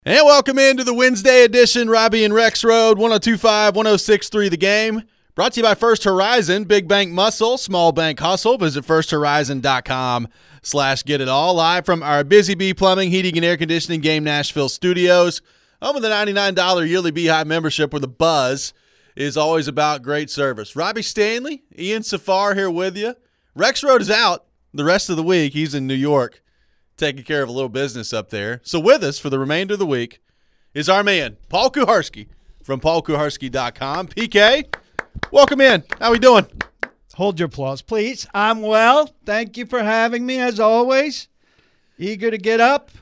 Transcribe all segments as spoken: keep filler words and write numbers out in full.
And welcome into the Wednesday edition, Robbie and Rex Road, one oh two point five, one oh six point three The Game. Brought to you by First Horizon, big bank muscle, small bank hustle. Visit firsthorizon.com slash get it all. Live from our Busy Bee Plumbing, Heating, and Air Conditioning Game Nashville studios. Home of the ninety-nine dollars yearly Beehive membership where the buzz is always about great service. Robbie Stanley, Ian Safar here with you. Rex Road is out the rest of the week. He's in New York, taking care of a little business up there. So with us for the remainder of the week is our man, Paul Kuharsky from paul kuharsky dot com. P K, welcome in. How we doing? Hold your applause, please. I'm well. Thank you for having me, as always. Eager to get up.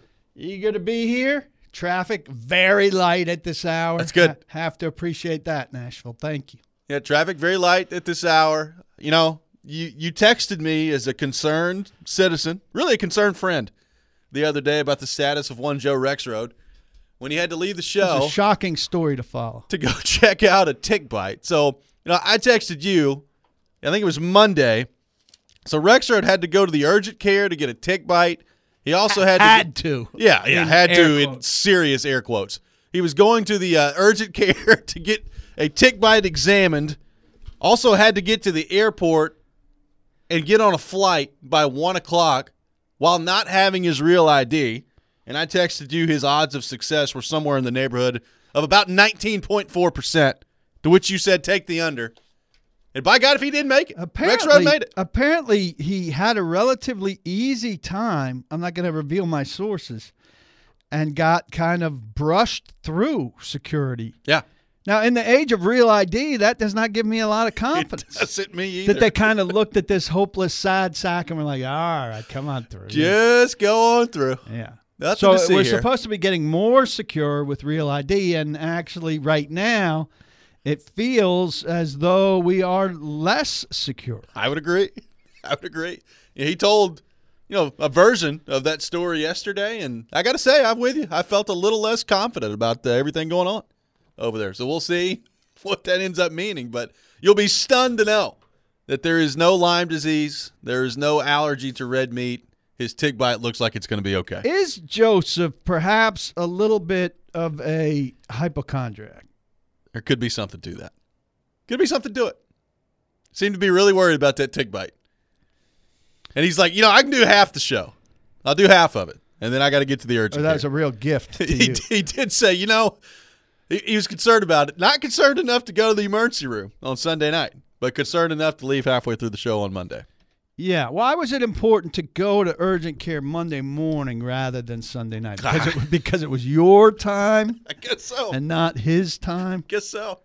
Eager to be here. Traffic very light at this hour. That's good. Ha- have to appreciate that, Nashville. Thank you. Yeah, traffic very light at this hour. You know, You you texted me as a concerned citizen, really a concerned friend, the other day about the status of one Joe Rexrode when he had to leave the show. It's a shocking story to follow. To go check out a tick bite. So, you know, I texted you, I think it was Monday. So Rexrode had to go to the urgent care to get a tick bite. He also had to. Had get, to. Yeah, yeah, in had to quotes. in serious air quotes. He was going to the uh, urgent care to get a tick bite examined. Also had to get to the airport and get on a flight by one o'clock while not having his real I D. And I texted you his odds of success were somewhere in the neighborhood of about nineteen point four percent, to which you said take the under. And by God, if he didn't make it, Apparently, Rexrode made it. Apparently, he had a relatively easy time. I'm not going to reveal my sources. And got kind of brushed through security. Yeah. Now, in the age of real I D, that does not give me a lot of confidence. It doesn't me either. That they kind of looked at this hopeless side sack and were like, all right, come on through. Just go on through. Yeah. Nothing so to see we're here. supposed to be getting more secure with real I D, and actually right now it feels as though we are less secure. I would agree. I would agree. Yeah, he told, you know, a version of that story yesterday, and I got to say, I'm with you. I felt a little less confident about uh, everything going on over there. So we'll see what that ends up meaning. But you'll be stunned to know that there is no Lyme disease. There is no allergy to red meat. His tick bite looks like it's going to be okay. Is Joseph perhaps a little bit of a hypochondriac? There could be something to that. Could be something to it. Seemed to be really worried about that tick bite. And he's like, you know, I can do half the show. I'll do half of it. And then I got to get to the urgent Or that's care. a real gift to he, you. he did say, you know, he, he was concerned about it. Not concerned enough to go to the emergency room on Sunday night, but concerned enough to leave halfway through the show on Monday. Yeah. Why was it important to go to urgent care Monday morning rather than Sunday night? Because it, was- because it was your time I guess so. and not his time? guess so.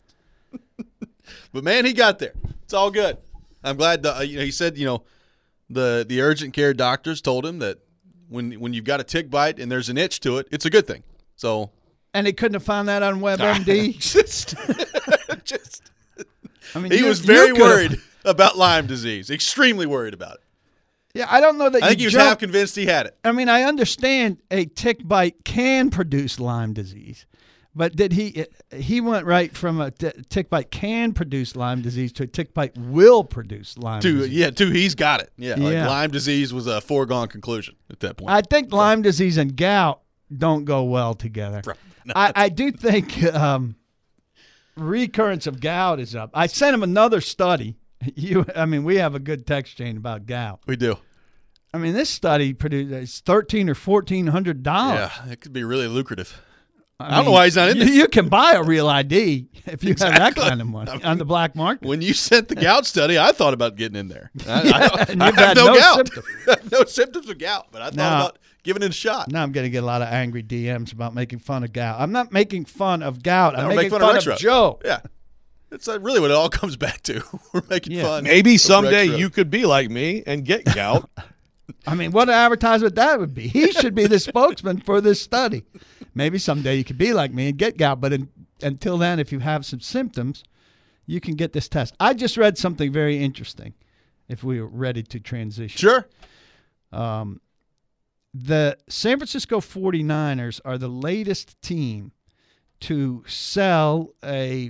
But, man, he got there. It's all good. I'm glad. The, uh, you know, he said, you know, the, the urgent care doctors told him that when when you've got a tick bite and there's an itch to it, it's a good thing. So, And they couldn't have found that on WebMD? just, just I mean, he you- was you very could've- worried about Lyme disease, extremely worried about it. Yeah, I don't know that I you think he was jump- half convinced he had it. I mean, I understand a tick bite can produce Lyme disease, but did he he went right from a t- tick bite can produce Lyme disease to a tick bite will produce Lyme To, disease? yeah, to he's got it. Yeah, like Yeah. Lyme disease was a foregone conclusion at that point. I think Lyme disease and gout don't go well together. No, I, I do think um, recurrence of gout is up. I sent him another study. You, I mean, we have a good text chain about gout. we do. I mean, this study produced thirteen or fourteen hundred dollars. Yeah, it could be really lucrative. I, I don't know why he's not in you, there. you can buy a real I D if you have that Exactly. kind of money I mean, on the black market. When you sent the gout study, I thought about getting in there. I, Yeah, I, don't- and I you've have had no, no gout. symptoms. no symptoms of gout, but I thought Now- about giving it a shot. Now I'm going to get a lot of angry D Ms about making fun of gout. I'm not making fun of gout. I'm No, we're making making fun, fun of, of Rexrode. Joe. Yeah, that's uh, really what it all comes back to. We're making Yeah. fun. Maybe of someday Rexrode. you could be like me and get gout. I mean, what an advertisement that would be. He should be the spokesman for this study. Maybe someday you could be like me and get gout, but in, until then, if you have some symptoms, you can get this test. I just read something very interesting, if we were ready to transition. Sure. Um, the San Francisco forty-niners are the latest team to sell a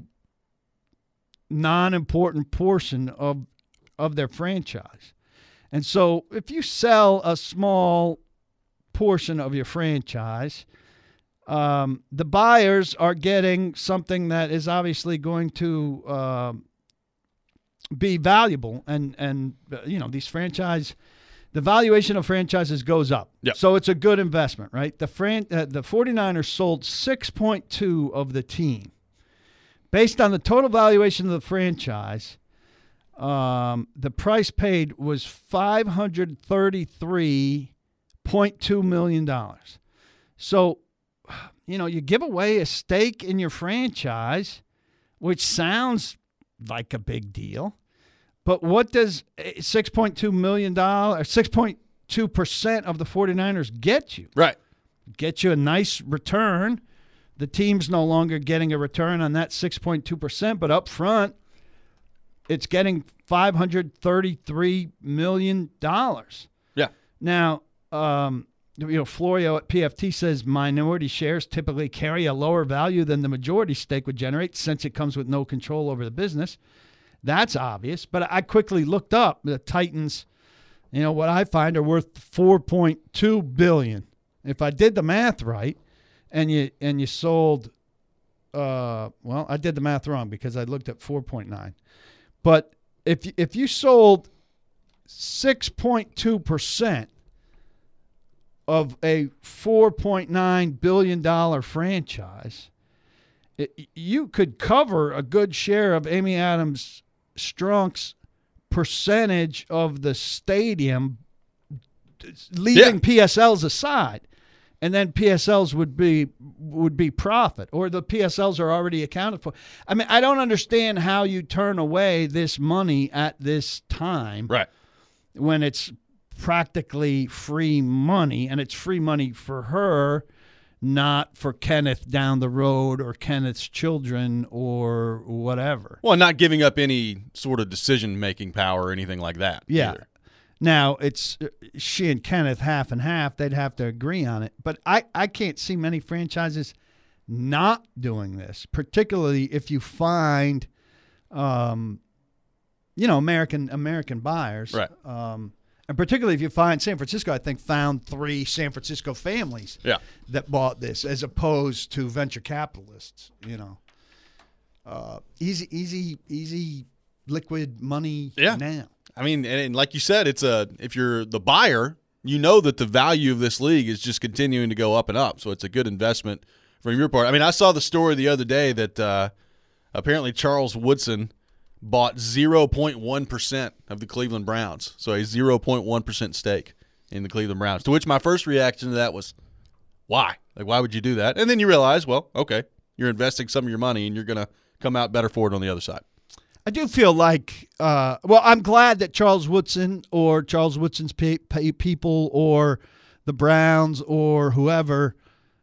non-important portion of of their franchise. And so if you sell a small portion of your franchise, Um, the buyers are getting something that is obviously going to uh, be valuable, and and uh, you know these franchise, the valuation of franchises goes up. Yep. So it's a good investment, right? The fran- uh, the 49ers sold six point two of the team, based on the total valuation of the franchise. Um, the price paid was five hundred thirty-three point two million dollars. So, you know, you give away a stake in your franchise, which sounds like a big deal. But what does six point two million dollars or six point two percent of the 49ers get you? Right. Get you a nice return. The team's no longer getting a return on that six point two percent, but up front, it's getting five hundred thirty-three million dollars. Yeah. Now, um, you know, Florio at P F T says minority shares typically carry a lower value than the majority stake would generate since it comes with no control over the business. That's obvious. But I quickly looked up the Titans, you know, what I find are worth four point two billion dollars. If I did the math right, and you and you sold, uh, well, I did the math wrong because I looked at four point nine. But if if you sold six point two percent of a four point nine billion dollars franchise, it, you could cover a good share of Amy Adams Strunk's percentage of the stadium, leaving Yeah. P S Ls aside. And then P S Ls would be would be profit, or the P S Ls are already accounted for. I mean, I don't understand how you turn away this money at this time, Right. when it's practically free money, and it's free money for her, not for Kenneth down the road or Kenneth's children or whatever. Well, not giving up any sort of decision-making power or anything like that. Yeah. Either. Now, it's she and Kenneth half and half. They'd have to agree on it. But I, I can't see many franchises not doing this, particularly if you find, um, you know, American American buyers. Right. Um, and particularly if you find San Francisco, I think, found three San Francisco families Yeah. that bought this as opposed to venture capitalists, you know. Uh, easy, easy, easy liquid money Yeah. now. I mean, and, and like you said, it's a if you're the buyer, you know that the value of this league is just continuing to go up and up. So it's a good investment from your part. I mean, I saw the story the other day that uh, apparently Charles Woodson bought zero point one percent of the Cleveland Browns, so a zero point one percent stake in the Cleveland Browns. To which my first reaction to that was, why? Like, why would you do that? And then you realize, well, okay, you're investing some of your money and you're going to come out better for it on the other side. I do feel like, uh, well, I'm glad that Charles Woodson or Charles Woodson's pe- pe- people or the Browns or whoever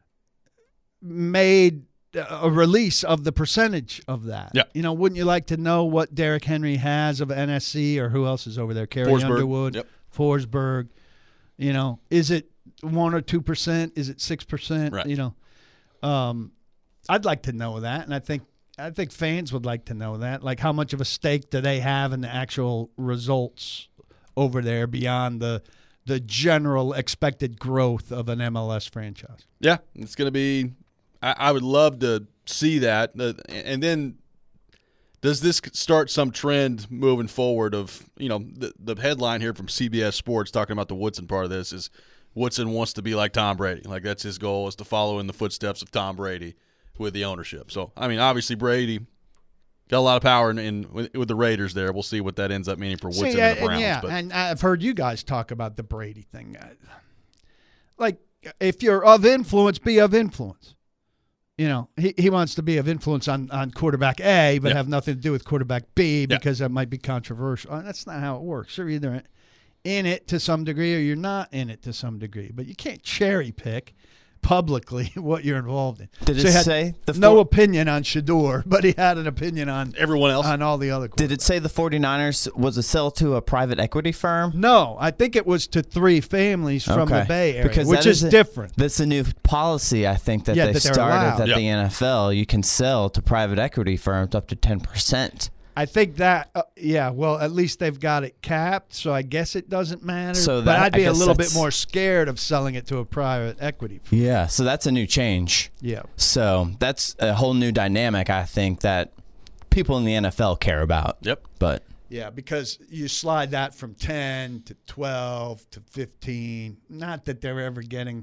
made a release of the percentage of that. Yeah. You know, wouldn't you like to know what Derrick Henry has of N S C or who else is over there? Carrie Forsberg. Underwood, Yep. Forsberg. You know, is it one or two percent? Is it six percent? Right. You know, um, I'd like to know that, and I think I think fans would like to know that. Like, how much of a stake do they have in the actual results over there beyond the the general expected growth of an M L S franchise? Yeah, it's going to be I, I would love to see that. Uh, and then does this start some trend moving forward of, you know, the, the headline here from C B S Sports talking about the Woodson part of this is Woodson wants to be like Tom Brady. Like, that's his goal, is to follow in the footsteps of Tom Brady with the ownership. So, I mean, obviously Brady got a lot of power in, in with, with the Raiders there. We'll see what that ends up meaning for Woodson See, and the uh, Browns. yeah, but. and I've heard you guys talk about the Brady thing. Like, if you're of influence, be of influence. You know, he, he wants to be of influence on, on quarterback A, but Yeah. have nothing to do with quarterback B Yeah. because that might be controversial. Uh, That's not how it works. You're either in it to some degree or you're not in it to some degree. But you can't cherry pick publicly what you're involved in. Did So it he had say the no four- opinion on Shador, but he had an opinion on Everyone else? on all the other. Did it say the 49ers was a sell to a private equity firm? No, I think it was to three families from Okay. the Bay Area, Because which that is is a- different. That's a new policy, I think, that Yeah, they that they're started allowed. at Yeah. the N F L. You can sell to private equity firms up to ten percent. I think that, uh, yeah, well, at least they've got it capped, so I guess it doesn't matter. So but that- I'd be I a guess little bit that's- more scared of selling it to a private equity firm. Yeah, so that's a new change. Yeah. So that's a whole new dynamic, I think, that people in the N F L care about. Yep. But Yeah, because you slide that from ten to twelve to fifteen. Not that they're ever getting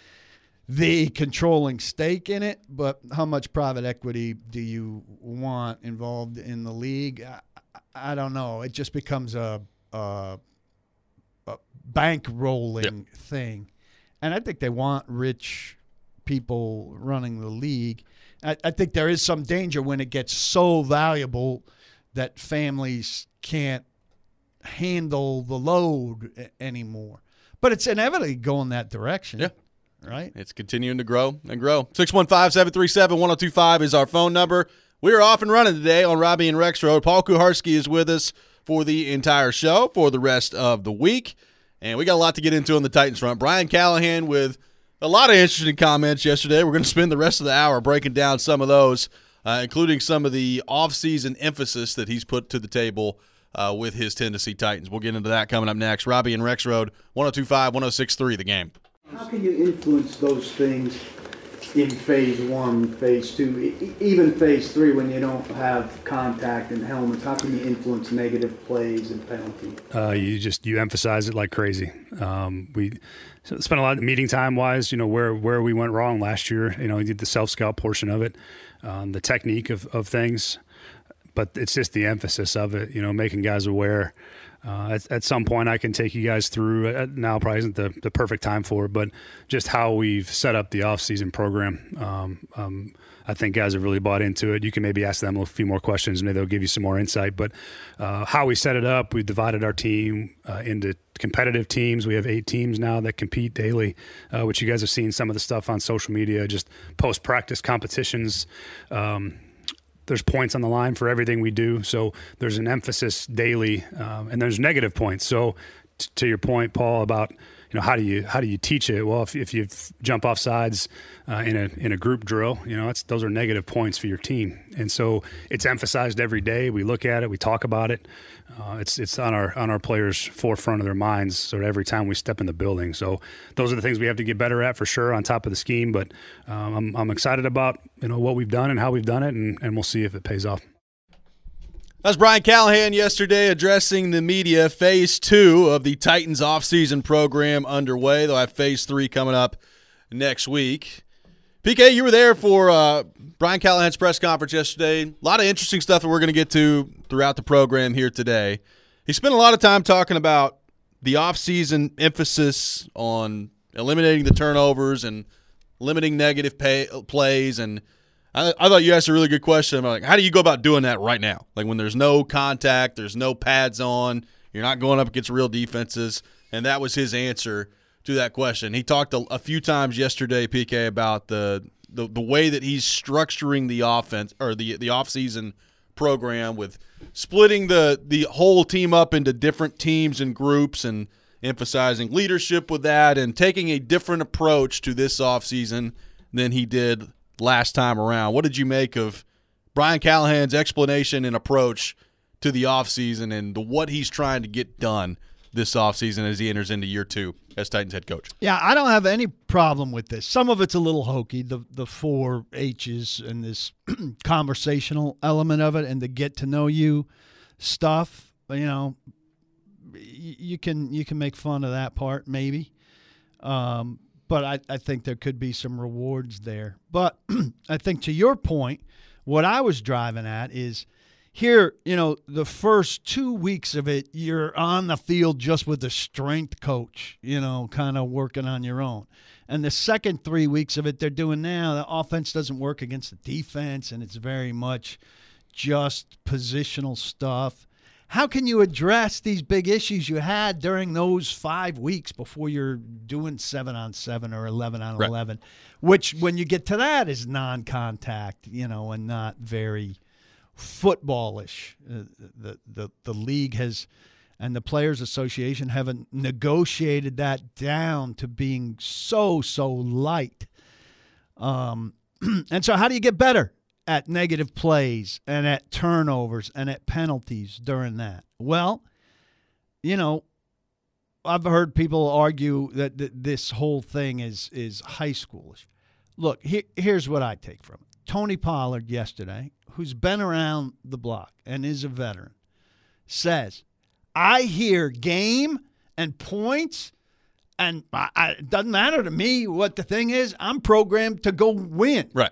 the controlling stake in it, but how much private equity do you want involved in the league? I, I don't know. It just becomes a, a, a bank rolling yep. thing. And I think they want rich people running the league. I, I think there is some danger when it gets so valuable that families can't handle the load a- anymore. But it's inevitably going that direction. Yeah. Right? It's continuing to grow and grow. six one five, seven three seven, one oh two five is our phone number. We are off and running today on Robbie and Rex Road. Paul Kuharsky is with us for the entire show for the rest of the week. And we got a lot to get into on the Titans front. Brian Callahan with a lot of interesting comments yesterday. We're going to spend the rest of the hour breaking down some of those, uh, including some of the offseason emphasis that he's put to the table uh, with his Tennessee Titans. We'll get into that coming up next. Robbie and Rex Road, one oh two five, one oh six three, The Game. How can you influence those things in phase one, phase two, e- even phase three when you don't have contact and helmets? How can you influence negative plays and penalties? Uh, you just you emphasize it like crazy. Um, we spent a lot of meeting time wise, you know, where where we went wrong last year. You know, we did the self scout portion of it, um, the technique of, of things, but it's just the emphasis of it. You know, making guys aware. Uh, at, at some point, I can take you guys through. Uh, now probably isn't the, the perfect time for it, but just how we've set up the off-season program. Um, um, I think guys have really bought into it. You can maybe ask them a few more questions. Maybe they'll give you some more insight. But uh, how we set it up, we divided our team uh, into competitive teams. We have eight teams now that compete daily, uh, which you guys have seen some of the stuff on social media, just post-practice competitions. Um, There's points on the line for everything we do, so there's an emphasis daily, um, and there's negative points. So, t- to your point, Paul, about you know how do you how do you teach it? Well, if, if you jump off sides uh, in a in a group drill, you know it's, those are negative points for your team, and so it's emphasized every day. We look at it, we talk about it. Uh, it's it's on our on our players' forefront of their minds. So every time we step in the building, so those are the things we have to get better at for sure. On top of the scheme, but um, I'm I'm excited about you know what we've done and how we've done it, and, and we'll see if it pays off. That's Brian Callahan yesterday addressing the media. Phase two of the Titans offseason program underway. They'll have phase three coming up next week. P K, you were there for uh, Brian Callahan's press conference yesterday. A lot of interesting stuff that we're going to get to throughout the program here today. He spent a lot of time talking about the offseason emphasis on eliminating the turnovers and limiting negative pay, plays. And I, I thought you asked a really good question. I'm like, how do you go about doing that right now? Like when there's no contact, there's no pads on, you're not going up against real defenses. And that was his answer to that question. He talked a, a few times yesterday, P K, about the, the the way that he's structuring the offense or the the offseason program with splitting the the whole team up into different teams and groups and emphasizing leadership with that and taking a different approach to this offseason than he did last time around. What did you make of Brian Callahan's explanation and approach to the offseason and the, what he's trying to get done this offseason as he enters into year two as Titans head coach? Yeah, I don't have any problem with this. Some of it's a little hokey, the the four H's and this conversational element of it and the get to know you stuff. You know, you can you can make fun of that part maybe, um, but I, I think there could be some rewards there. But I think to your point, what I was driving at is here, you know, the first two weeks of it, you're on the field just with the strength coach, you know, kind of working on your own. And the second three weeks of it, they're doing now, the offense doesn't work against the defense, and it's very much just positional stuff. How can you address these big issues you had during those five weeks before you're doing seven on seven or eleven on Right. eleven, which when you get to that is non-contact, you know, and not very footballish. Uh, the, the the league has and the Players Association haven't negotiated that down to being so so light. Um, and so how do you get better at negative plays and at turnovers and at penalties during that? Well, you know, I've heard people argue that th- this whole thing is is high schoolish. Look, he- here's what I take from it. Tony Pollard yesterday, who's been around the block and is a veteran, says, I hear game and points, and I, I, it doesn't matter to me what the thing is. I'm programmed to go win. Right.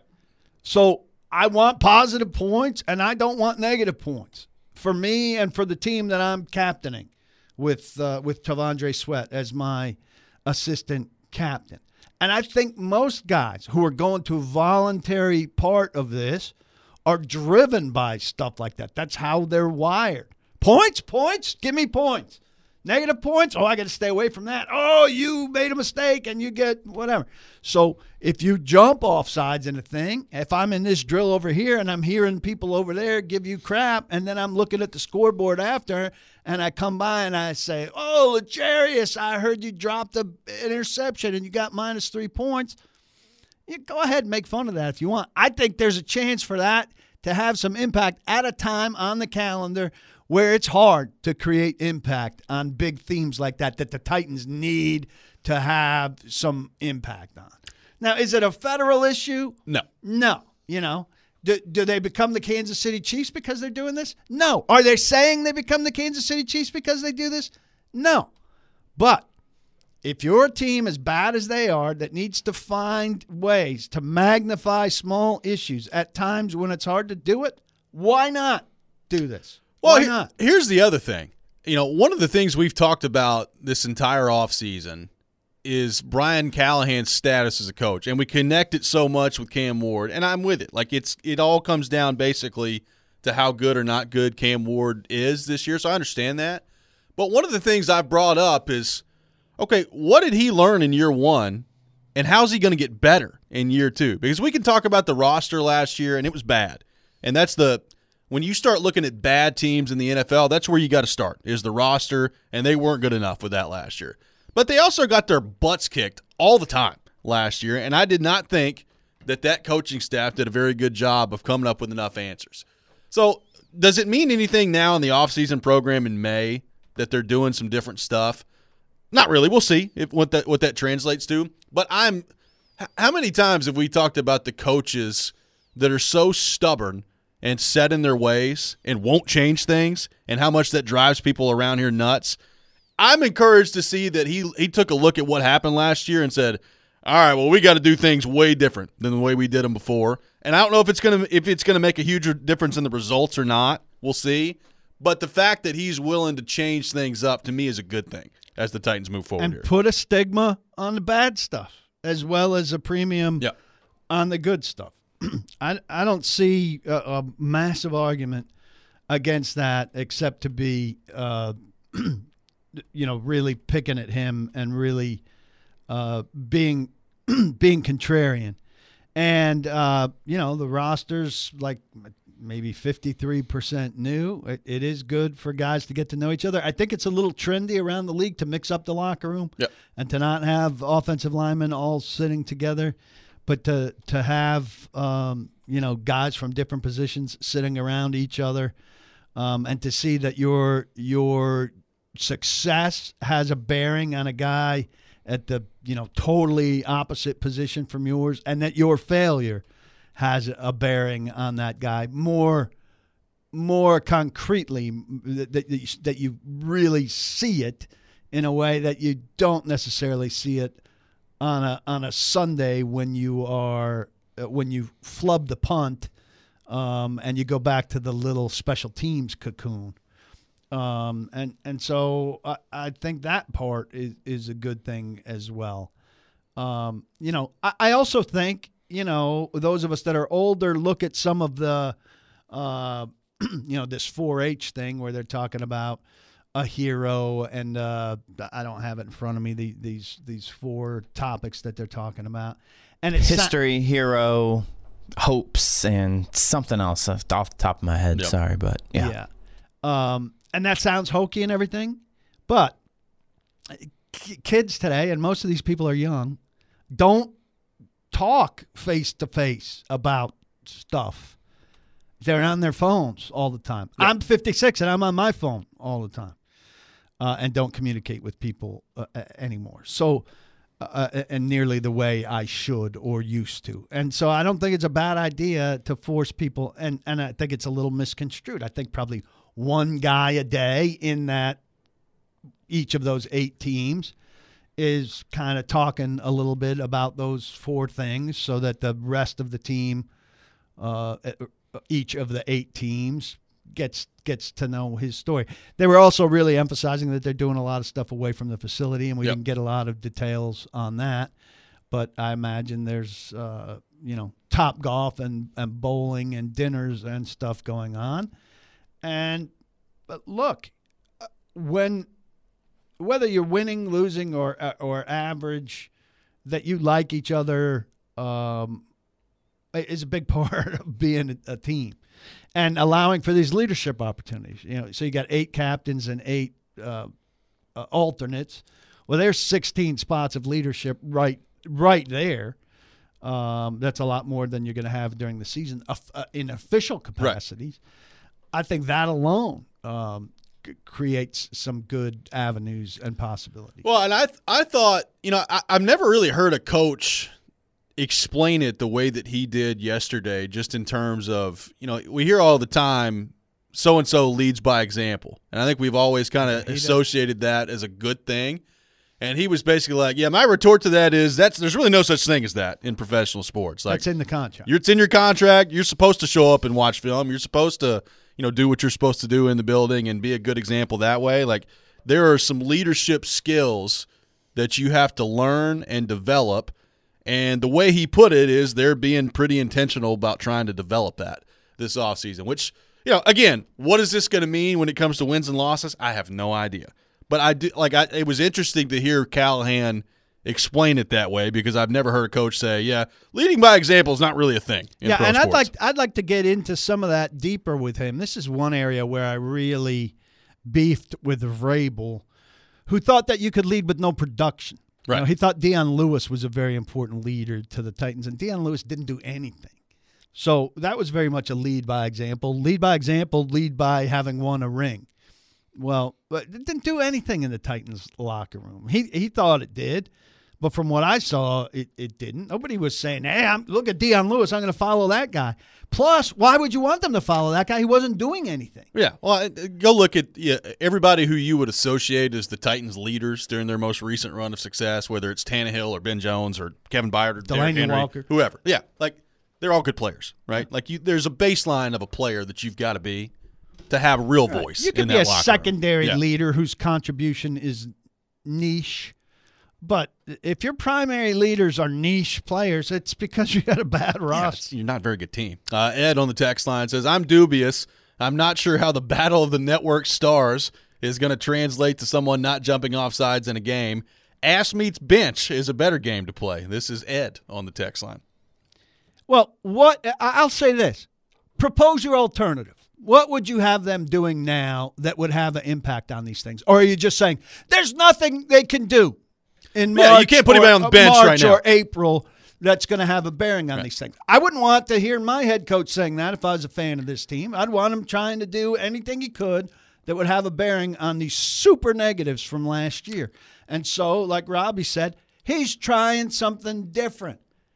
So I want positive points, and I don't want negative points for me and for the team that I'm captaining with uh, with Tavondre Sweat as my assistant captain. And I think most guys who are going to a voluntary part of this are driven by stuff like that. That's how they're wired. Points, points, give me points. Negative points, oh, I got to stay away from that. Oh, you made a mistake and you get whatever. So if you jump off sides in a thing, if I'm in this drill over here and I'm hearing people over there give you crap, and then I'm looking at the scoreboard after and I come by and I say, oh, Legarius, I heard you dropped an interception and you got minus three points. You go ahead and make fun of that if you want. I think there's a chance for that to have some impact at a time on the calendar where it's hard to create impact on big themes like that, that the Titans need to have some impact on. Now, is it a federal issue? No. No. You know, do, do they become the Kansas City Chiefs because they're doing this? No. Are they saying they become the Kansas City Chiefs because they do this? No. But if you're a team as bad as they are that needs to find ways to magnify small issues at times when it's hard to do it, why not do this? Well, Why he- not? here's the other thing. You know, one of the things we've talked about this entire offseason is Brian Callahan's status as a coach, and we connect it so much with Cam Ward, and I'm with it. Like, it's it all comes down basically to how good or not good Cam Ward is this year, so I understand that. But one of the things I've brought up is, okay, what did he learn in year one, and how's he going to get better in year two? Because we can talk about the roster last year, and it was bad, and that's the – when you start looking at bad teams in the N F L, that's where you got to start, is the roster, and they weren't good enough with that last year. But they also got their butts kicked all the time last year, and I did not think that that coaching staff did a very good job of coming up with enough answers. So does it mean anything now in the offseason program in May that they're doing some different stuff? Not really. We'll see if what that what that translates to. But I'm how many times have we talked about the coaches that are so stubborn and set in their ways and won't change things, and how much that drives people around here nuts? I'm encouraged to see that he he took a look at what happened last year and said, all right, well, we got to do things way different than the way we did them before. And I don't know if it's gonna if it's gonna make a huge difference in the results or not. We'll see. But the fact that he's willing to change things up, to me, is a good thing as the Titans move forward And here. put a stigma on the bad stuff as well as a premium Yeah. on the good stuff. I, I don't see a, a massive argument against that except to be, uh, you know, really picking at him and really uh, being being contrarian. And, uh, you know, the roster's like maybe fifty-three percent new. It, it is good for guys to get to know each other. I think it's a little trendy around the league to mix up the locker room Yep. and to not have offensive linemen all sitting together, but to to have, um, you know, guys from different positions sitting around each other, um, and to see that your your success has a bearing on a guy at the, you know, totally opposite position from yours, and that your failure has a bearing on that guy more more concretely, that, that, you, that you really see it in a way that you don't necessarily see it on a on a Sunday when you are uh, when you flub the punt, um, and you go back to the little special teams cocoon. Um, and, and so I, I think that part is, is a good thing as well. Um, you know, I, I also think, you know, those of us that are older look at some of the, uh, you know, this four H thing where they're talking about a hero, and uh, I don't have it in front of me, the, these these four topics that they're talking about. And it's History, hero, hopes, and something else off the top of my head. Yep. Sorry, but yeah. yeah. Um, and that sounds hokey and everything, but k- kids today, and most of these people are young, don't talk face to face about stuff. They're on their phones all the time. Yeah. I'm fifty-six and I'm on my phone all the time, uh, and don't communicate with people uh, anymore. So, uh, and nearly the way I should or used to. And so I don't think it's a bad idea to force people, and, and I think it's a little misconstrued. I think probably one guy a day in that each of those eight teams is kind of talking a little bit about those four things so that the rest of the team, uh, each of the eight teams, gets gets to know his story. They were also really emphasizing that they're doing a lot of stuff away from the facility, and we yep. didn't get a lot of details on that. But I imagine there's, uh, you know, Top Golf and, and bowling and dinners and stuff going on. And but look, when whether you're winning, losing, or or average, that you like each other um, is a big part of being a team. And allowing for these leadership opportunities, you know, so you got eight captains and eight uh, uh, alternates. Well, there's sixteen spots of leadership right, right there. Um, that's a lot more than you're going to have during the season uh, uh, in official capacities. Right. I think that alone um, c- creates some good avenues and possibilities. Well, and I, th- I thought, you know, I, I've never really heard a coach explain it the way that he did yesterday, just in terms of, you know, we hear all the time, so-and-so leads by example. And I think we've always kind of yeah, associated does. that as a good thing. And he was basically like, yeah, my retort to that is that's there's really no such thing as that in professional sports. Like, that's in the contract. You're, it's in your contract. You're supposed to show up and watch film. You're supposed to, you know, do what you're supposed to do in the building and be a good example that way. Like, there are some leadership skills that you have to learn and develop. And the way he put it is they're being pretty intentional about trying to develop that this offseason, which, you know, again, what is this going to mean when it comes to wins and losses? I have no idea. But I do, like, I, it was interesting to hear Callahan explain it that way, because I've never heard a coach say, yeah, leading by example is not really a thing in yeah, pro and sports. I'd like I'd like to get into some of that deeper with him. This is one area where I really beefed with Vrabel, who thought that you could lead with no production. Right. You know, he thought Deion Lewis was a very important leader to the Titans, and Deion Lewis didn't do anything. So that was very much a lead by example. Lead by example, lead by having won a ring. Well, but it didn't do anything in the Titans locker room. He he thought it did, but from what I saw, it, it didn't. Nobody was saying, hey, I'm, look at Deion Lewis, I'm going to follow that guy. Plus, why would you want them to follow that guy? He wasn't doing anything. Yeah, well, go look at yeah, everybody who you would associate as the Titans leaders during their most recent run of success, whether it's Tannehill or Ben Jones or Kevin Byard or Derrick Henry, Walker. whoever. Yeah, like, they're all good players, right? Like, you, there's a baseline of a player that you've got to be to have a real voice. You can in be that a locker secondary room. Yeah. leader whose contribution is niche. But if your primary leaders are niche players, it's because you got a bad roster. Yeah, you're not a very good team. Uh, Ed on the text line says, I'm dubious. I'm not sure how the battle of the network stars is going to translate to someone not jumping off sides in a game. Ass meets bench is a better game to play. This is Ed on the text line. Well, what I'll say this. Propose your alternative. What would you have them doing now that would have an impact on these things? Or are you just saying there's nothing they can do in March, yeah, you can't put or, anybody on the bench March right now. or April that's going to have a bearing on right. these things? I wouldn't want to hear my head coach saying that if I was a fan of this team. I'd want him trying to do anything he could that would have a bearing on these super negatives from last year. And so, like Robbie said, he's trying something different.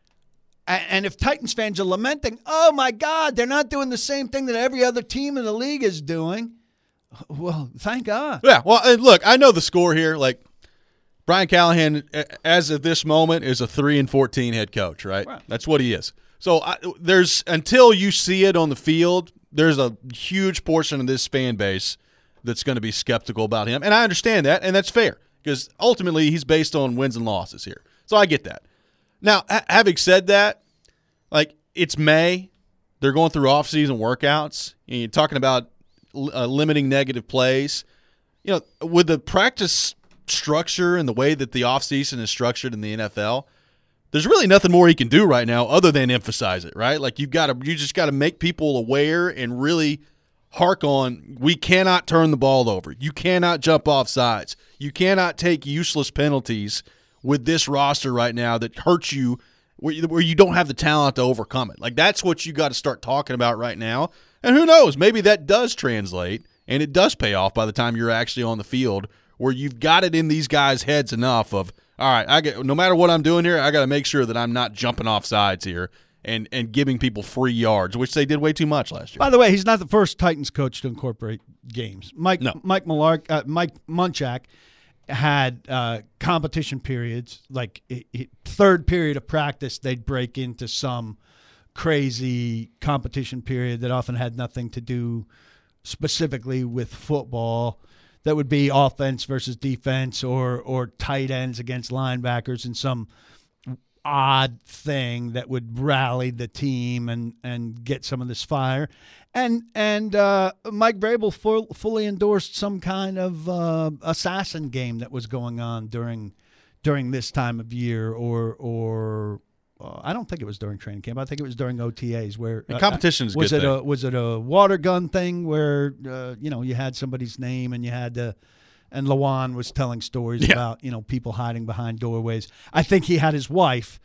And if Titans fans are lamenting, oh, my God, they're not doing the same thing that every other team in the league is doing, well, thank God. Yeah, well, and look, I know the score here. Like, Brian Callahan, as of this moment, is a three and fourteen head coach, right? Right. That's what he is. So I, there's until you see it on the field, there's a huge portion of this fan base that's going to be skeptical about him. And I understand that, and that's fair, because ultimately he's based on wins and losses here. So I get that. Now, ha- having said that, like, it's May. They're going through off-season workouts. And you're talking about uh, limiting negative plays. You know, with the practice structure and the way that the off-season is structured in the N F L, there's really nothing more he can do right now other than emphasize it, right? Like, you've got to, you just got to make people aware and really hark on, we cannot turn the ball over. You cannot jump off sides. You cannot take useless penalties with this roster right now that hurts you where you, where you don't have the talent to overcome it. Like, that's what you got to start talking about right now. And who knows, maybe that does translate and it does pay off by the time you're actually on the field, where you've got it in these guys' heads enough of, all right, I get, no matter what I'm doing here, I got to make sure that I'm not jumping off sides here and, and giving people free yards, which they did way too much last year. By the way, he's not the first Titans coach to incorporate games. Mike No. Mike Malark, uh, Mike Munchak had uh, competition periods, like it, it, third period of practice, they'd break into some crazy competition period that often had nothing to do specifically with football. That would be offense versus defense, or or tight ends against linebackers, in some odd thing that would rally the team and, and get some of this fire. And and uh, Mike Vrabel full, fully endorsed some kind of uh, assassin game that was going on during during this time of year, or or uh, I don't think it was during training camp. I think it was during O T As, where And competition is a was good it thing. a was it a water gun thing where uh, you know, you had somebody's name and you had to. And Lawan was telling stories Yeah. about, you know, people hiding behind doorways. I think he had his wife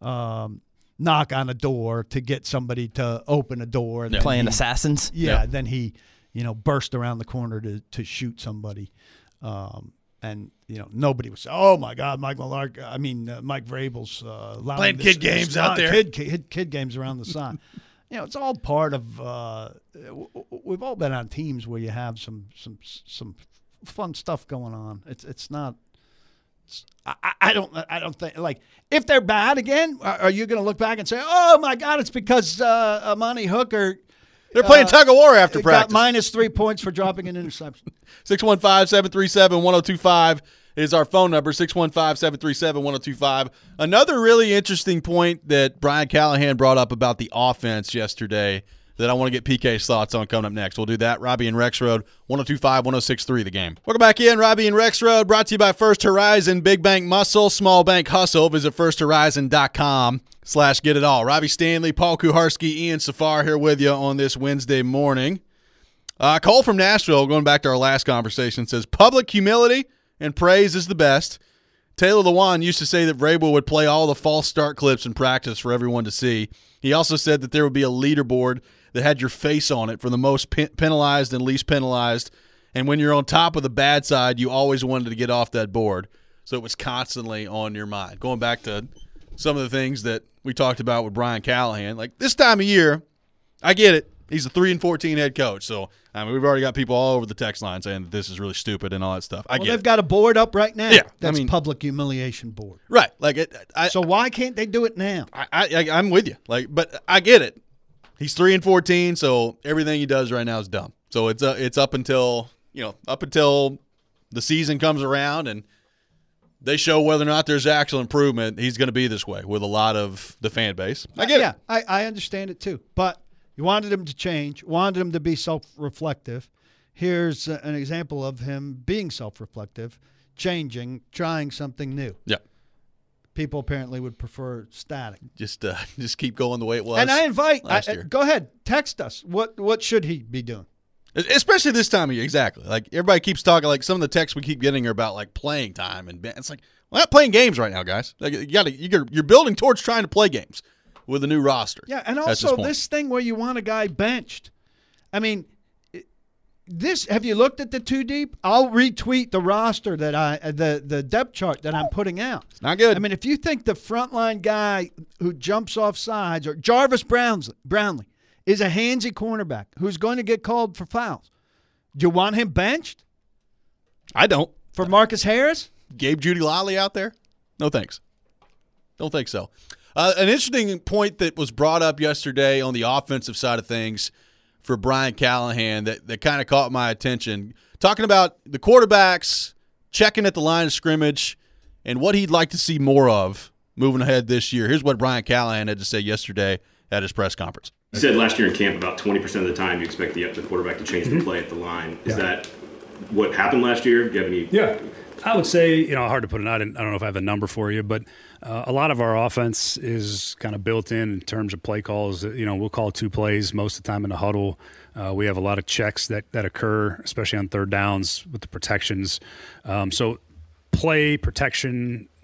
um, knock on a door to get somebody to open a door. And then Playing he- assassins. Yeah, Yeah. then he, you know, burst around the corner to, to shoot somebody. Um, and, you know, nobody was, oh, my God, Mike Malark, I mean, uh, Mike Vrabel's uh, allowing Playing this- kid games this- out uh, there. Kid, kid, kid games around the side. You know, it's all part of uh, w- w- we've all been on teams where you have some some some fun stuff going on. It's it's not. It's, I, I don't I don't think, like, if they're bad again, are, are you going to look back and say, oh my God, it's because uh, Amani Hooker They're playing uh, tug of war after got practice. minus three points for dropping an interception? six one five, seven three seven, one oh two five is our phone number, six one five, seven three seven, one oh two five. Another really interesting point that Brian Callahan brought up about the offense yesterday that I want to get P K's thoughts on coming up next. We'll do that. Robbie and Rex Road, one oh two five, one oh six three The Game. Welcome back in. Robbie and Rex Road, brought to you by First Horizon, Big Bank Muscle, Small Bank Hustle. Visit first horizon dot com slash get it all. Robbie Stanley, Paul Kuharski, Ian Safar here with you on this Wednesday morning. Uh, Cole from Nashville, going back to our last conversation, says public humility and praise is the best. Taylor Lewan used to say that Vrabel would play all the false start clips in practice for everyone to see. He also said that there would be a leaderboard that had your face on it for the most pen- penalized and least penalized. And when you're on top of the bad side, you always wanted to get off that board. So it was constantly on your mind. Going back to some of the things that we talked about with Brian Callahan, like this time of year, I get it. He's a three and fourteen head coach. So, I mean, we've already got people all over the text line saying that this is really stupid and all that stuff. I Well, get they've it. got a board up right now. Yeah, I That's mean- public humiliation board. Right. Like, it, I, So why can't they do it now? I, I, I'm with you. Like, but I get it. He's three and fourteen, so everything he does right now is dumb. So it's uh, it's up until you know up until the season comes around and they show whether or not there's actual improvement. He's going to be this way with a lot of the fan base. I get yeah, it. I, I understand it too. But you wanted him to change, wanted him to be self-reflective. Here's uh, an example of him being self-reflective, changing, trying something new. Yeah. People apparently would prefer static. Just uh, just keep going the way it was. And I invite, I, last year. go ahead, text us. What what should he be doing? Especially this time of year, exactly. Like everybody keeps talking. Like some of the texts we keep getting are about like playing time, and it's like we're not playing games right now, guys. Like you got to you're, you're building towards trying to play games with a new roster. Yeah, and at this also point. this thing where you want a guy benched. I mean, it- this. Have you looked at the two deep? I'll retweet the roster that I the the depth chart that I'm putting out. It's not good. I mean, if you think the frontline guy who jumps off sides, or Jarvis Brownsley, Brownlee is a handsy cornerback who's going to get called for fouls, do you want him benched I don't. for Marcus Harris? Gabe Judy Lolly out there? No thanks. Don't think so. Uh, an interesting point that was brought up yesterday on the offensive side of things for Brian Callahan that, that kind of caught my attention. Talking about the quarterbacks checking at the line of scrimmage and what he'd like to see more of moving ahead this year. Here's what Brian Callahan had to say yesterday at his press conference. You said last year in camp about twenty percent of the time you expect the, the quarterback to change the play at the line. Is Yeah. that what happened last year? Do you have any? Yeah, I would say, you know, hard to put it. I, didn't, I don't know if I have a number for you, but uh, a lot of our offense is kind of built in in terms of play calls. You know, we'll call two plays most of the time in the huddle. Uh, we have a lot of checks that, that occur, especially on third downs with the protections. Um, so play protection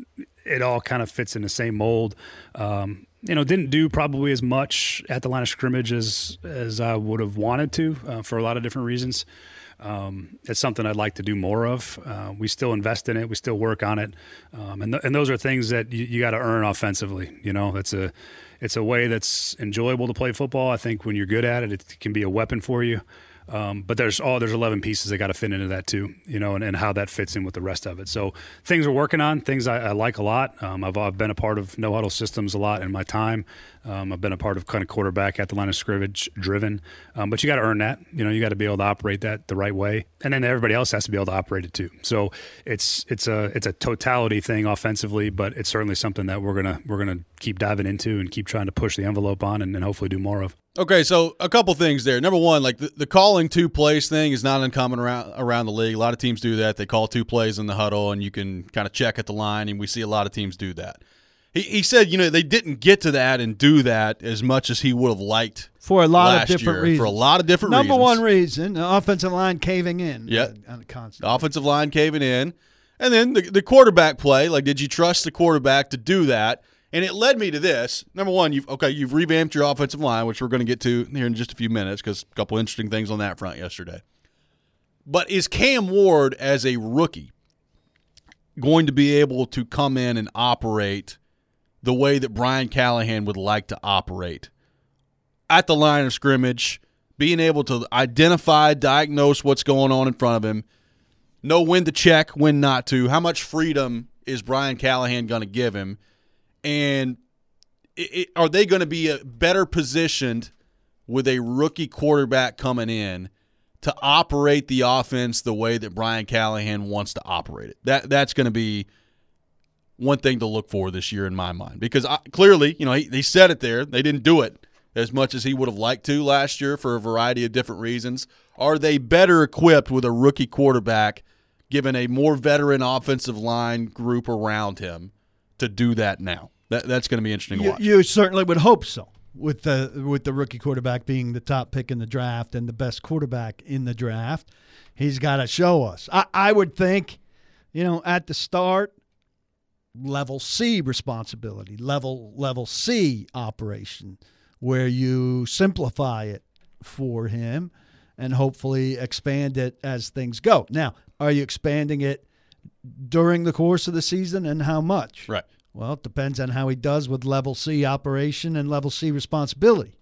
it all kind of fits in the same mold. Um, you know, didn't do probably as much at the line of scrimmage as as I would have wanted to uh, for a lot of different reasons. Um, it's something I'd like to do more of. Uh, we still invest in it. We still work on it. Um, and, th- and those are things that you, you got to earn offensively. You know, it's a, it's a way that's enjoyable to play football. I think when you're good at it, it can be a weapon for you. Um, but there's all there's eleven pieces that got to fit into that too, you know, and, and how that fits in with the rest of it. So things we're working on, things I, I like a lot. Um, I've, I've been a part of no huddle systems a lot in my time. Um, I've been a part of kind of quarterback at the line of scrimmage driven, um, but you got to earn that. You know, you got to be able to operate that the right way, and then everybody else has to be able to operate it too. So it's it's a it's a totality thing offensively, but it's certainly something that we're gonna we're gonna keep diving into and keep trying to push the envelope on, and, and hopefully do more of. Okay, so a couple things there. Number one, like the, the calling two plays thing is not uncommon around around the league. A lot of teams do that. They call two plays in the huddle, and you can kind of check at the line, and we see a lot of teams do that. He, he said, you know, they didn't get to that and do that as much as he would have liked for a lot last of different year, reasons. For a lot of different Number reasons. one reason, the offensive line caving in. Yeah. Uh, on a constant. The offensive line caving in. And then the, the quarterback play, like did you trust the quarterback to do that? And it led me to this. Number one, you've okay, you've revamped your offensive line, which we're going to get to here in just a few minutes because a couple interesting things on that front yesterday. But is Cam Ward, as a rookie, going to be able to come in and operate the way that Brian Callahan would like to operate at the line of scrimmage, being able to identify, diagnose what's going on in front of him, know when to check, when not to, how much freedom is Brian Callahan going to give him? And it, it, are they going to be a better positioned with a rookie quarterback coming in to operate the offense the way that Brian Callahan wants to operate it? That that's going to be one thing to look for this year in my mind, because I, clearly, you know, he, he said it there. They didn't do it as much as he would have liked to last year for a variety of different reasons. Are they better equipped with a rookie quarterback, given a more veteran offensive line group around him, to do that now? That, that's going to be interesting to You, watch. you certainly would hope so, with the with the rookie quarterback being the top pick in the draft and the best quarterback in the draft. He's got to show us. I, I would think, you know, at the start, level C responsibility, level level C operation, where you simplify it for him and hopefully expand it as things go. Now, are you expanding it during the course of the season, and how much? Right. Well, it depends on how he does with level C operation and level C responsibility.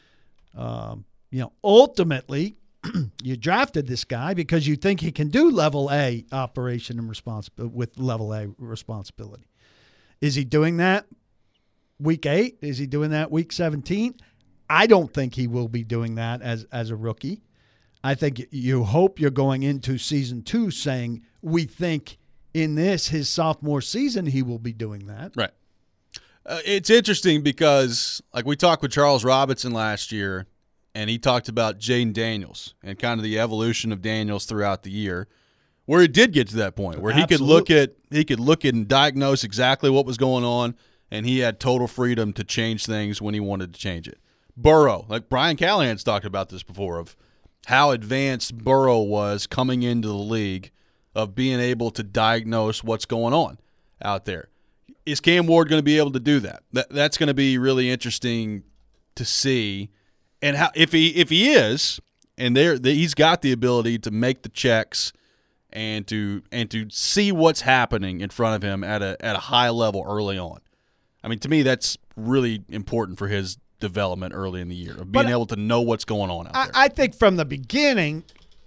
Um, you know, ultimately, you drafted this guy because you think he can do level A operation and responsibility with level A responsibility. Is he doing that week eight? Is he doing that week seventeen? I don't think he will be doing that as as a rookie. I think you hope you're going into season two saying we think in this, his sophomore season, he will be doing that. Right. Uh, it's interesting because, like, we talked with Charles Robinson last year, and he talked about Jaden Daniels and kind of the evolution of Daniels throughout the year, where it did get to that point where he Absolutely. could look at he could look at and diagnose exactly what was going on, and he had total freedom to change things when he wanted to change it. Burrow, like Brian Callahan's talked about this before, of how advanced Burrow was coming into the league, of being able to diagnose what's going on out there. Is Cam Ward going to be able to do that? that that's going to be really interesting to see. And how if he if he is, and there he's got the ability to make the checks and to and to see what's happening in front of him at a at a high level early on. I mean, to me, that's really important for his development early in the year, of being But able to know what's going on out I, there. I think from the beginning,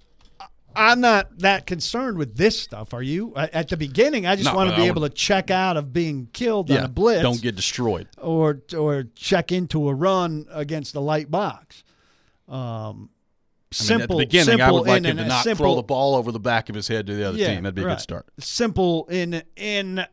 I'm not that concerned with this stuff. Are you? At the beginning, I just No, want to I be would- able to check out of being killed yeah, on a blitz. don't get destroyed. or or check into a run against a light box. Um, I mean, simple. at the beginning, simple I would like in him to an- not simple, throw the ball over the back of his head to the other Yeah, team. That'd be a right. good start. Simple in in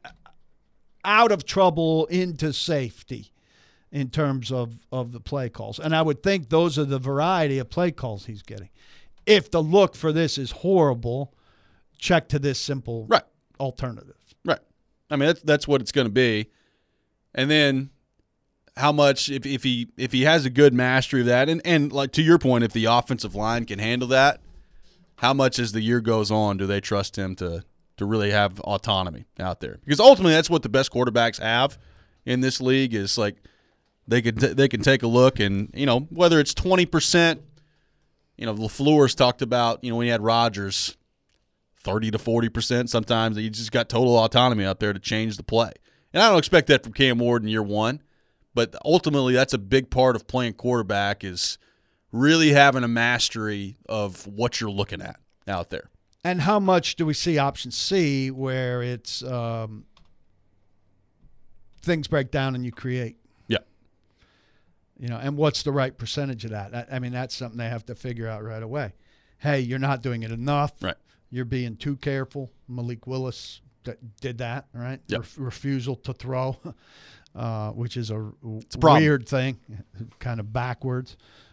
out of trouble into safety in terms of, of the play calls. And I would think those are the variety of play calls he's getting. If the look for this is horrible, check to this simple Right. alternative. Right. I mean, that's that's what it's going to be. And then how much if, if he if he has a good mastery of that, and, and like to your point, if the offensive line can handle that, how much as the year goes on do they trust him to to really have autonomy out there. Because ultimately that's what the best quarterbacks have in this league is like they could t- they can take a look and, you know, whether it's twenty percent, you know, LaFleur's talked about, you know, when he had Rodgers, thirty to forty percent sometimes you just got total autonomy out there to change the play. And I don't expect that from Cam Ward in year one, but ultimately that's a big part of playing quarterback is really having a mastery of what you're looking at out there. And how much do we see option C where it's um, things break down and you create? Yeah. You know, and what's the right percentage of that? I, I mean, that's something they have to figure out right away. Hey, you're not doing it enough. Right. You're being too careful. Malik Willis that did that, right? Yep. Ref- refusal to throw, uh, which is a, a problem. weird thing, kind of backwards.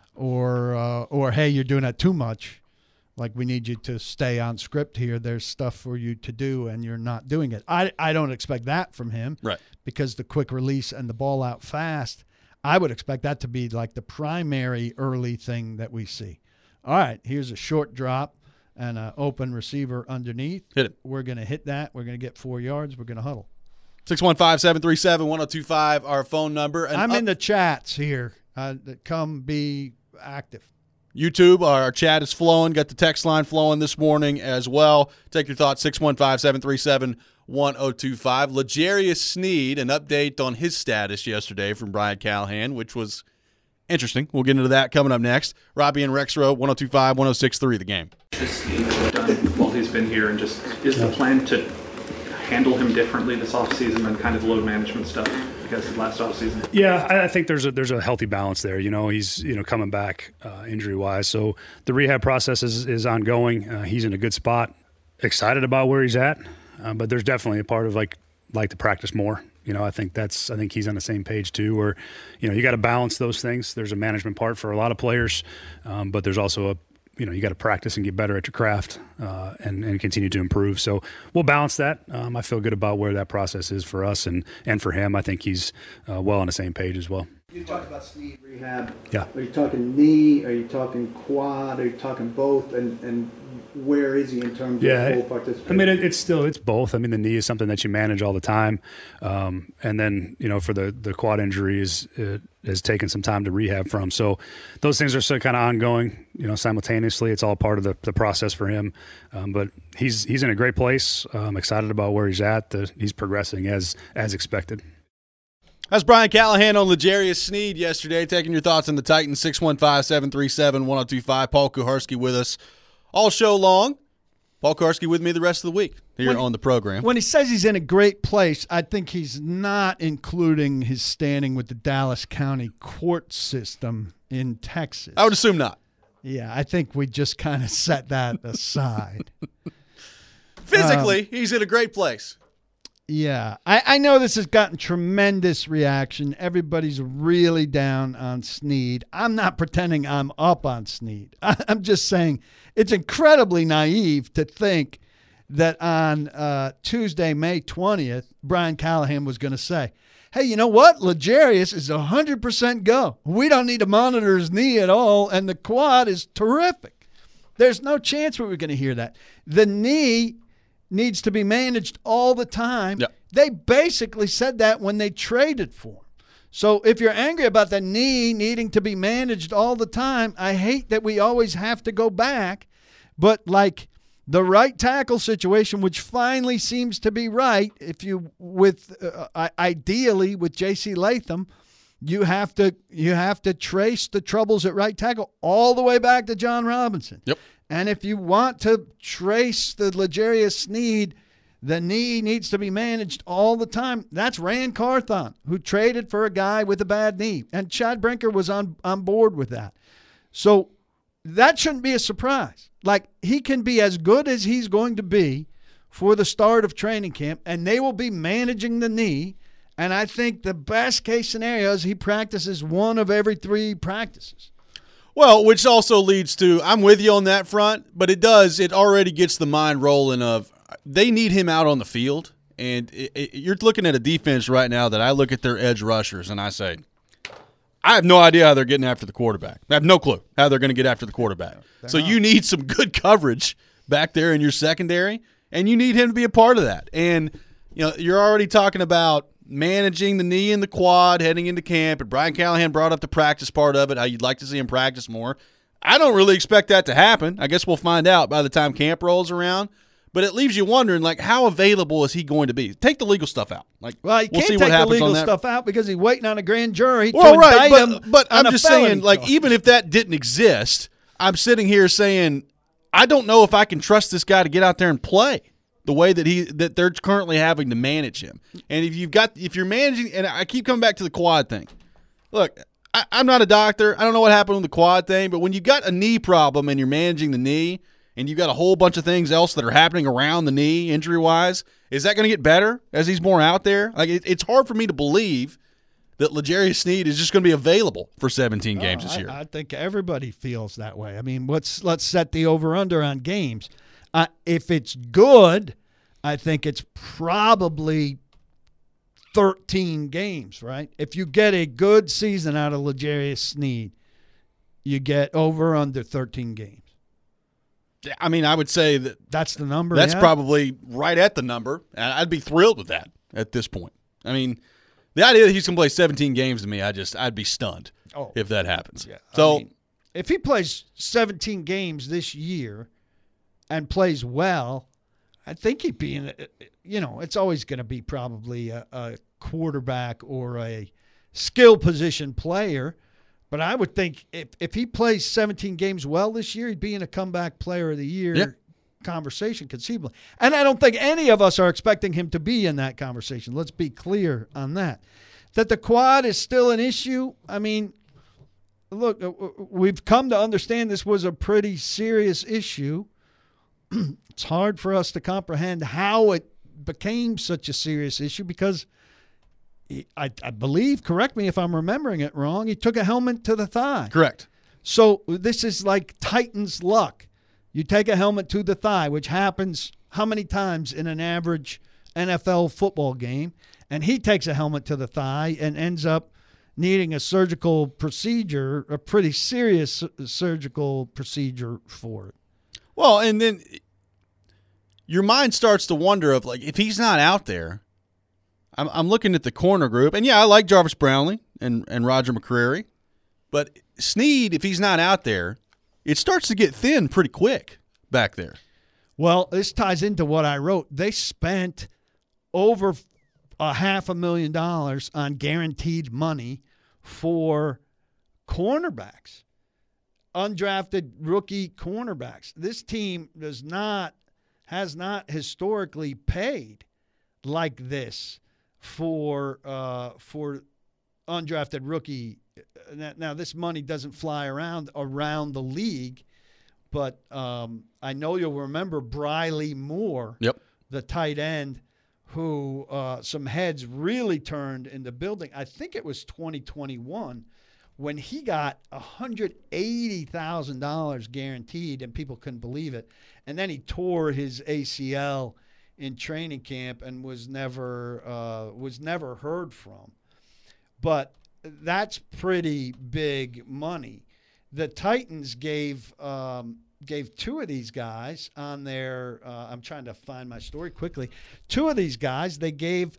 Or, uh, or hey, you're doing that too much. Like, we need you to stay on script here. There's stuff for you to do, and you're not doing it. I, I don't expect that from him. Right. Because the quick release and the ball out fast, I would expect that to be like the primary early thing that we see. All right, here's a short drop and an open receiver underneath. Hit it. We're going to hit that. We're going to get four yards. We're going to huddle. six one five, seven three seven, one oh two five, our phone number. And I'm up- in the chats here. Uh, come be active. YouTube, our chat is flowing. Got the text line flowing this morning as well. Take your thoughts, six one five, seven three seven, one oh two five. L'Jarius Sneed, an update on his status yesterday from Brian Callahan, which was interesting. We'll get into that coming up next. Robbie and Rexroad, one oh two five, one oh six three, the game. Just done while he's been here, and just is the plan to handle him differently this offseason than kind of the load management stuff because of last offseason? Yeah, I I think there's a there's a healthy balance there. You know, he's you know coming back uh, injury wise, so the rehab process is is ongoing. Uh, he's in a good spot. Excited about where he's at, uh, but there's definitely a part of like like to practice more. You know, I think that's I think he's on the same page too. Where you know you got to balance those things. There's a management part for a lot of players, um, but there's also a you know, you got to practice and get better at your craft uh, and, and continue to improve. So we'll balance that. Um, I feel good about where that process is for us and, and for him. I think he's uh, well on the same page as well. You talk about Sneed rehab. Yeah. Are you talking knee? Are you talking quad? Are you talking both? And and where is he in terms Yeah, of full I participation? mean, it, it's still it's both. I mean, the knee is something that you manage all the time, um, and then you know for the the quad injury is it has taken some time to rehab from. So those things are still kind of ongoing. You know, simultaneously, it's all part of the, the process for him. Um, but he's he's in a great place. I'm excited about where he's at. The, he's progressing as as expected. That's Brian Callahan on L'Jarius Sneed yesterday. Taking your thoughts on the Titans, six one five, seven three seven, one oh two five. Paul Kuharsky with us all show long. Paul Kuharsky with me the rest of the week here When- on the program. When he says he's in a great place, I think he's not including his standing with the Dallas County court system in Texas. I would assume not. Yeah, I think we just kind of set that aside. Physically, Um, he's in a great place. Yeah, I, I know this has gotten tremendous reaction. Everybody's really down on Sneed. I'm not pretending I'm up on Sneed. I, I'm just saying it's incredibly naive to think that on uh, Tuesday, May twentieth, Brian Callahan was going to say, hey, you know what? L'Jarius is one hundred percent go. We don't need to monitor his knee at all, and the quad is terrific. There's no chance we were going to hear that. The knee needs to be managed all the time. Yep. They basically said that when they traded for him. So if you're angry about the knee needing to be managed all the time, I hate that we always have to go back. But like the right tackle situation, which finally seems to be right, if you with uh, ideally with J C Latham, you have to you have to trace the troubles at right tackle all the way back to John Robinson. Yep. And if you want to trace the L'Jarius Sneed, the knee needs to be managed all the time. That's Rand Carthon, who traded for a guy with a bad knee. And Chad Brinker was on, on board with that. So that shouldn't be a surprise. Like, he can be as good as he's going to be for the start of training camp, and they will be managing the knee. And I think the best case scenario is he practices one of every three practices. Well, which also leads to, I'm with you on that front, but it does, it already gets the mind rolling of they need him out on the field. And it, it, you're looking at a defense right now that I look at their edge rushers and I say, I have no idea how they're getting after the quarterback. I have no clue how they're going to get after the quarterback. They're so not. you need some good coverage back there in your secondary. and you need him to be a part of that. And you know, you're already talking about managing the knee and the quad heading into camp, and Brian Callahan brought up the practice part of it, how you'd like to see him practice more. I don't really expect that to happen. I guess we'll find out by the time camp rolls around. But it leaves you wondering, like, how available is he going to be? Take the legal stuff out. Like, Well, he we'll can't see take what the happens legal on that. stuff out because he's waiting on a grand jury Well, to right, indict him. but, but on I'm a just felony saying, like, charge. even if that didn't exist, I'm sitting here saying, I don't know if I can trust this guy to get out there and play the way that he that they're currently having to manage him. And if you've got, if you're managing, and I keep coming back to the quad thing. Look, I, I'm not a doctor. I don't know what happened with the quad thing, but when you got a knee problem and you're managing the knee, and you've got a whole bunch of things else that are happening around the knee injury-wise, is that going to get better as he's more out there? Like, it, it's hard for me to believe that L'Jarius Sneed is just going to be available for seventeen games Oh, this I- year. I, think everybody feels that way. I mean, let's let's set the over-under on games. Uh, if it's good, I think it's probably thirteen games, right? If you get a good season out of L'Jarius Sneed, you get over under thirteen games. I mean, I would say that That's the number. that's yeah? probably right at the number, and I'd be thrilled with that at this point. I mean, the idea that he's going to play seventeen games to me, I just I'd be stunned Oh. if that happens. Yeah, I So mean, if he plays seventeen games this year and plays well, I think he'd be in. a- You know, it's always going to be probably a, a quarterback or a skill position player. But I would think if, if he plays seventeen games well this year, he'd be in a comeback player of the year Yeah. conversation conceivably. And I don't think any of us are expecting him to be in that conversation. Let's be clear on that. That the quad is still an issue, I mean, look, uh, we've come to understand this was a pretty serious issue. It's hard for us to comprehend how it became such a serious issue because he, I, I believe, correct me if I'm remembering it wrong, he took a helmet to the thigh. correct. So this is like Titans luck. You take a helmet to the thigh, which happens how many times in an average N F L football game, and he takes a helmet to the thigh and ends up needing a surgical procedure, a pretty serious surgical procedure for it. Well, and then your mind starts to wonder of, like, if he's not out there, I'm, I'm looking at the corner group, and yeah, I like Jarvis Brownlee and, and Roger McCreary, but Sneed, if he's not out there, it starts to get thin pretty quick back there. Well, this ties into what I wrote. They spent over a half a million dollars on guaranteed money for cornerbacks, undrafted rookie cornerbacks. This team does not, has not historically paid like this for uh, for undrafted rookie. Now, now, this money doesn't fly around around the league, but um, I know you'll remember Briley Moore, Yep. the tight end, who uh, some heads really turned in the building. I think it was twenty twenty-one when he got one hundred eighty thousand dollars guaranteed, and people couldn't believe it. And then he tore his A C L in training camp and was never uh, was never heard from. But that's pretty big money. The Titans gave um, gave two of these guys on their. Uh, I'm trying to find my story quickly. Two of these guys they gave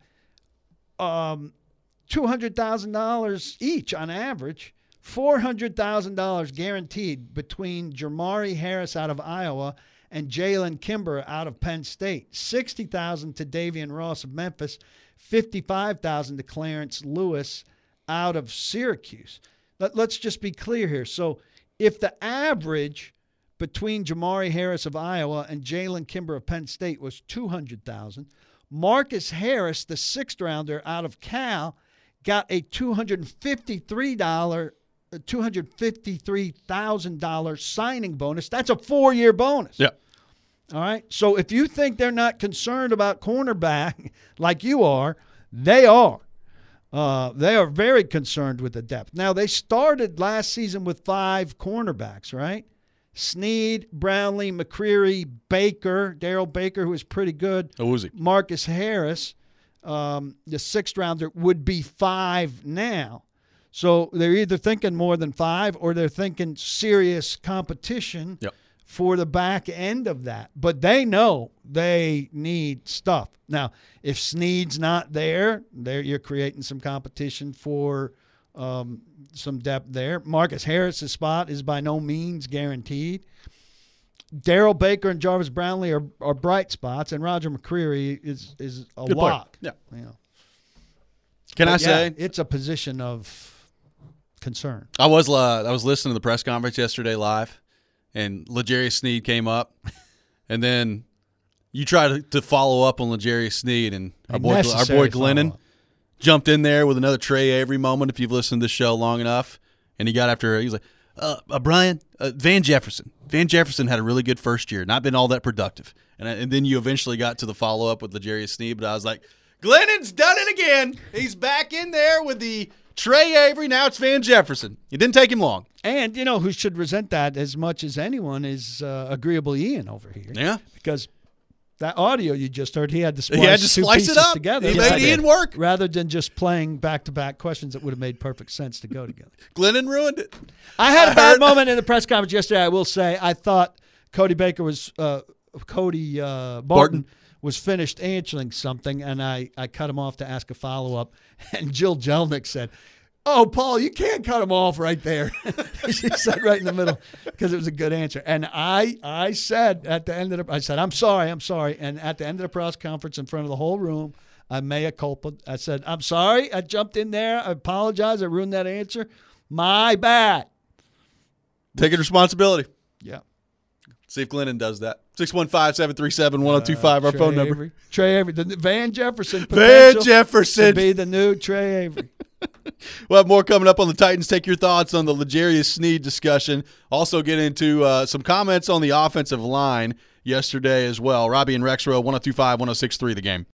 um, two hundred thousand dollars each on average. Four hundred thousand dollars guaranteed between Jamari Harris out of Iowa and Jalen Kimber out of Penn State. Sixty thousand to Davian Ross of Memphis. Fifty-five thousand to Clarence Lewis out of Syracuse. Let, let's just be clear here. So if the average between Jamari Harris of Iowa and Jalen Kimber of Penn State was two hundred thousand dollars, Marcus Harris, the sixth rounder out of Cal, got a two hundred fifty-three dollars two hundred fifty-three thousand dollars signing bonus. That's a four-year bonus. Yeah. All right. So if you think they're not concerned about cornerback like you are, they are. Uh, they are very concerned with the depth. Now, they started last season with five cornerbacks, right? Sneed, Brownlee, McCreary, Baker, Darrell Baker, who is pretty good. Oh, was he? Marcus Harris, um, the sixth rounder, would be five now. So they're either thinking more than five or they're thinking serious competition Yep. for the back end of that. But they know they need stuff. Now, if Snead's not there, there you're creating some competition for um, some depth there. Marcus Harris's spot is by no means guaranteed. Daryl Baker and Jarvis Brownlee are, are bright spots, and Roger McCreary is is a Good player. lock. Yeah. You know. Can But I yeah, say it's a position of concern. I was uh, I was listening to the press conference yesterday live, and L'Jarius Sneed came up, and then you tried to, to follow up on L'Jarius Sneed, and our boy, our Necessary boy Glennon follow-up. jumped in there with another Trey Avery moment. If you've listened to this show long enough, and he got after, he was like, uh, uh, Brian uh, Van Jefferson. Van Jefferson had a really good first year, not been all that productive, and I, and then you eventually got to the follow up with L'Jarius Sneed, but I was like, Glennon's done it again. He's back in there with the Trey Avery. Now it's Van Jefferson. It didn't take him long. And, you know, who should resent that as much as anyone is uh, Agreeable Ian over here. Yeah. Because that audio you just heard, he had to splice He had to two splice it pieces up. together. He rather- made Ian work. Rather than just playing back-to-back questions that would have made perfect sense to go together. Glennon ruined it. I had a I bad heard- moment in the press conference yesterday, I will say. I thought Cody Baker was uh, – Cody uh, Barton, Barton. was finished answering something, and I, I cut him off to ask a follow-up. And Jill Jelnick said, oh, Paul, you can't cut him off right there. She said right in the middle because it was a good answer. And I I said at the end of the – I said, I'm sorry, I'm sorry. And at the end of the press conference in front of the whole room, I mea culpa. I said, I'm sorry. I jumped in there. I apologize. I ruined that answer. My bad. Taking responsibility. Yeah. See if Glennon does that. six one five, seven three seven, one oh two five, our Trey phone number. Avery. Trey Avery. The Van Jefferson Van potential Jefferson. to be the new Trey Avery. We'll have more coming up on the Titans. Take your thoughts on the L'Jarius Sneed discussion. Also get into uh, some comments on the offensive line yesterday as well. Robbie and Rexrow, one oh two five, one oh six three, The Game.